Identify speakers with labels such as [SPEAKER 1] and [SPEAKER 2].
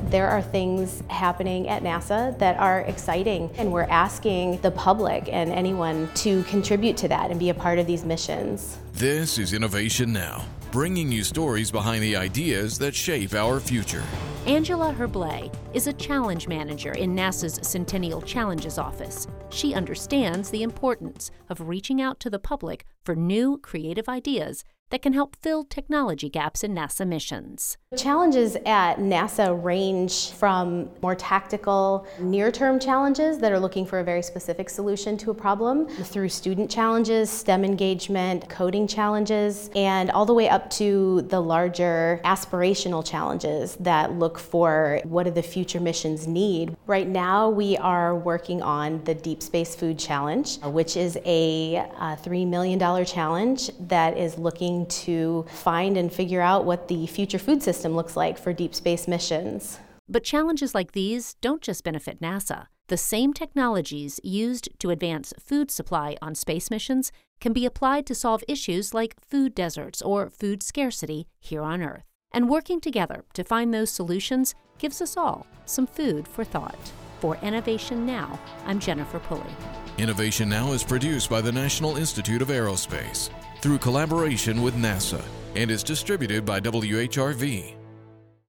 [SPEAKER 1] There are things happening at NASA that are exciting, and we're asking the public and anyone to contribute to that and be a part of these missions.
[SPEAKER 2] This is Innovation Now, bringing you stories behind the ideas that shape our future.
[SPEAKER 3] Angela Herblay is a challenge manager in NASA's Centennial Challenges office. She understands the importance of reaching out to the public for new, creative ideas that can help fill technology gaps in NASA missions.
[SPEAKER 1] Challenges at NASA range from more tactical, near-term challenges that are looking for a very specific solution to a problem, through student challenges, STEM engagement, coding challenges, and all the way up to the larger aspirational challenges that look for what do the future missions need. Right now we are working on the Deep Space Food Challenge, which is a $3 million challenge that is looking to find and figure out what the future food system looks like for deep space missions.
[SPEAKER 3] But challenges like these don't just benefit NASA. The same technologies used to advance food supply on space missions can be applied to solve issues like food deserts or food scarcity here on Earth. And working together to find those solutions gives us all some food for thought. For Innovation Now, I'm Jennifer Pulley.
[SPEAKER 2] Innovation Now is produced by the National Institute of Aerospace through collaboration with NASA and is distributed by WHRV.